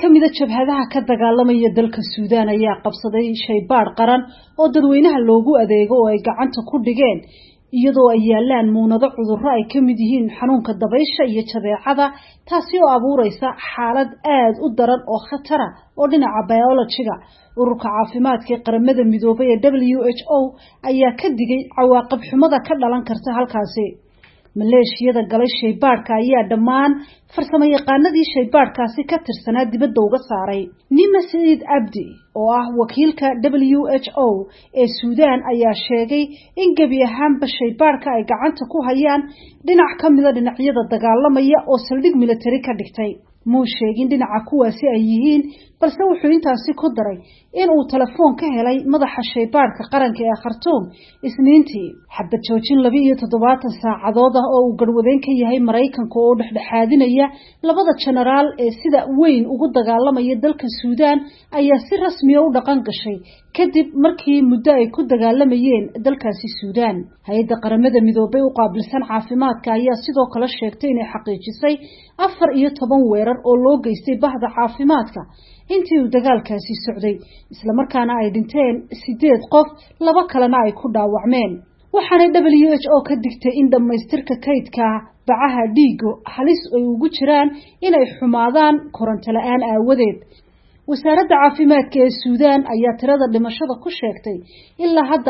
kamida jabhadaha ka dagaalamaya dalka Suudaan ayaa qabsaday shaybaar qaran oo dadweynaha loogu adeego oo ay gacanta ku dhigeen iyadoo ay yaalaan muunado cudurro ay kamid yihiin xanuunka dabaysha iyo jadeecada taasi oo abuuraysa xaalad aad u daran oo khatar ah oo dhinaca biology-ga ururka caafimaadka qaramada midoobay ee WHO ayaa ka digay cawaaqib xumada ka dhalan karta halkaasi maleeshiyada galay shaybaarka ayaa dhammaan farsamo yaqaanadii shaybaarkaasi ka tirsanaa dibadda uga saaray Nima Said Abdi oo ah wakiilka WHO ee Suudaan ayaa sheegay in gabi ahaanba shaybaarka ay gacanta ku hayaan dhinac kamida dhinacyada dagaalamaya oo saldhig military ka dhigtay muu sheegin dhinaca kuwaasi ay yihiin balse wuxuu intaasi ku daray in uu telefoon ka helay madaxa shaybaarka qaranka ee Khartoum Isniintii xabad joojin 27 saacadood ah oo uu garwadeen ka yahay Mareykanka oo dhexdhexaadinaya labada generaal ee sida weyn ugu dagaalamaya dalka Suudaan ayaa si rasmi ah u dhaqan gashay kadib markii muddo ay ku dagaalamayeen dalkaasi Suudaan hay'adda qaramada midoobay u qaabilsan caafimaadka ayaa sidoo kale sheegtay inay xaqiijisay 14 weerar oo loo geystay bahda caafimaadka intii uu dagaalkaasi socday isla markaana ay dhinteen 8 qof laba kalena ay ku dhaawacmeen waxaana WHO ka digtay in dhamaystirka kaydka bacaha dhiigo halis ay ugu jiraan inay xumaadaan koronto la'aan aawadeed wasaaradda caafimaadka ee Suudaan ayaa tirada dhimashada ku sheegtay ilaa hadda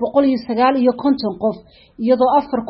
459 qof iyadoo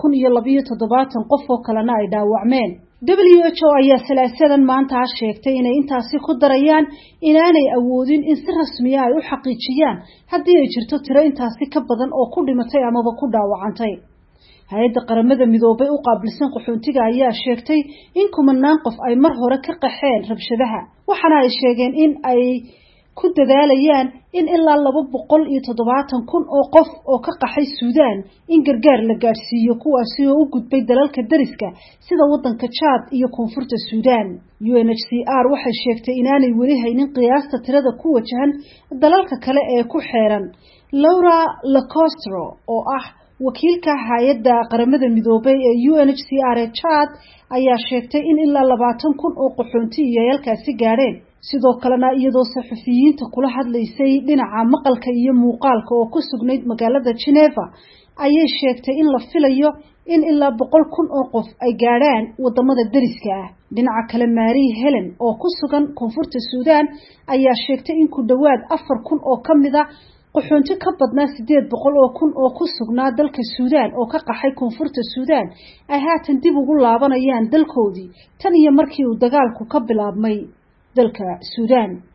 4072 qof oo kalena ay dhaawacmeen WHO ayaa salaasadan maanta sheegtay inay intaasi ku darayaan inaanay awoodin in si rasmi ah ay u xaqiijiyaan haddii ay jirto tiro intaasi ka badan oo ku dhimatay amaba ku dhaawacantay hay'adda qaramada midoobay u qaabilsan qaxoontiga ayaa sheegtay in kumanaan qof ay mar hore ka qaxeen rabshadaha waxaana ay sheegeen in ay ku dadaalayaan in ilaa 270,000 oo qof oo ka qaxay Suudaan in gargaar la gaarsiiyo kuwaasi oo u gudbay dalalka dariska sida wadanka Chad iyo koonfurta Suudaan UNHCR waxay sheegtay inaanay weli haynin qiyaasta tirada ku wajahan dalalka kale ee ku xeeran Laura Lacostro oo ah wakiilka hay'adda qaramada midoobay ee UNHCR ee Chad ayaa sheegtay in ilaa 20,000 oo qaxoonti iyo halkaasi gaareen sidoo kalena iyadoo saxafiyiinta kula hadlaysay dhinaca maqalka iyo muuqaalka oo ku sugnayd magaalada Geneva ayay sheegtay in la filayo in ilaa 100,000 oo qof ay gaaraan wadamada dariska ah dhinaca kale Marie Helen oo ku sugan koonfurta Suudaan ayaa sheegtay in ku dhawaad 4,000 oo kamida qaxoonti ka badnaa 800,000 oo ku sugnaa dalka Suudaan oo ka qaxay koonfurta Suudaan ay haatan dib ugu laabanayaan dalkoodii tan iyo markii uu dagaalku ka bilaabmay dalka Suudaan